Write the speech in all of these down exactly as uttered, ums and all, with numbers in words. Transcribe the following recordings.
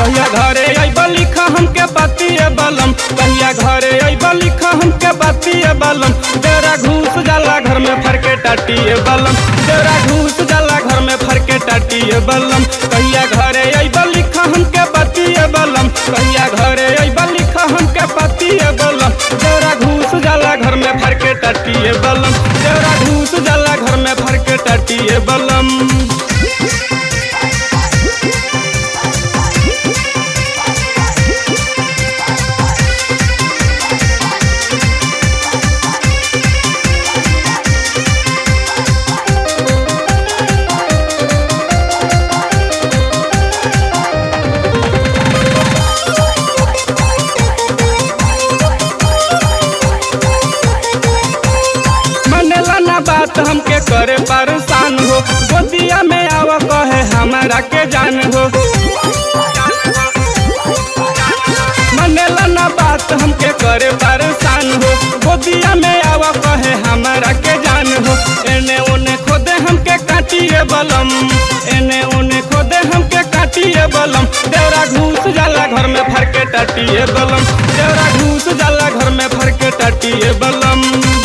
कहिया घरे अइबा लिखा हमके बतिए बलम, कहिया घरे अइबा लिखा हमके बतिए बलम। तेरा घूस जाला घर में फरके टाटिए बलम, तेरा घूस जाला घर में फरके टाटिए बलम। कहिया घरे अइबा लिखा हमके बतिए बलम, कहिया घरे अइबा लिखा हमके बतिए बलम। तेरा घूस जाला घर में फरके टाटिए बलम, तेरा घूस जाला घर में फरके टाटिए बलम। बात हमके करे परेशान हो, गोदिया में आवा कहे हमारा के जान हो। मनेला ना बात हमके करे परेशान हो, गोदिया में आवा कहे हमारा के जान हो। एने ओने खोदे हमके काटिए बलम, एने ओने खोदे हमके काटिए बलम। तेरा घूस जाला घर में फरके टाटिए बलम, तेरा घूस जाला घर में फरके टाटिए बलम।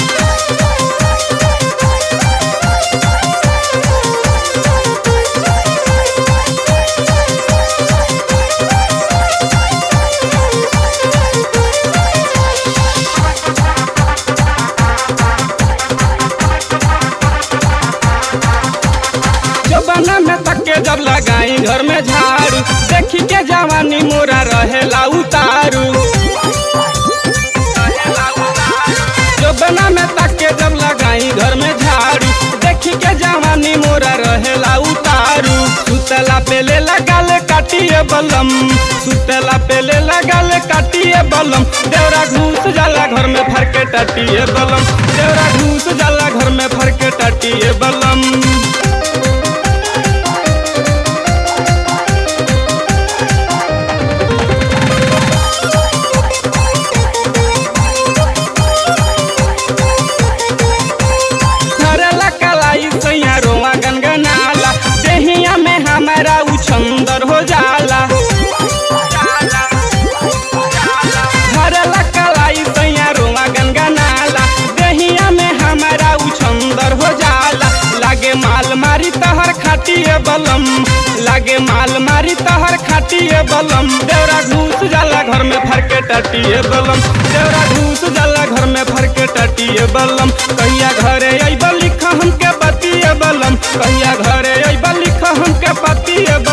जबाना में तके जब लगाई घर में झाड़ू, देखी के जवानी मोरा रहेला उतारू। जबाना में तके जब लगाई घर में झाड़ू, देखी के जवानी मोरा रहेला उतारू। सुतला पेले लगाले काटिए बलम, सुतला पेले लगाले काटिए बलम। तेरा घूस जाला घर में फरके टाटिए बलम, तेरा घूस जाला घर में फरके टाटिए बलम। हमारा उछंदर हो जाला घरला कलाई सैया रोआ गनगनाला, देहिया में हमारा उछंदर हो जाला। लागे माल मारी तहर खाटिए बलम, लागे माल मारी तहर खाटिए बलम। तेरा घूस जाला घर में फरके टाटिए बलम, तेरा घूस जाला घर में फरके टाटिए बलम। कहिया घरे अइबा लिखा हमके बतिए बलम, कहिया घरे अइबा लिखा हमके बतिए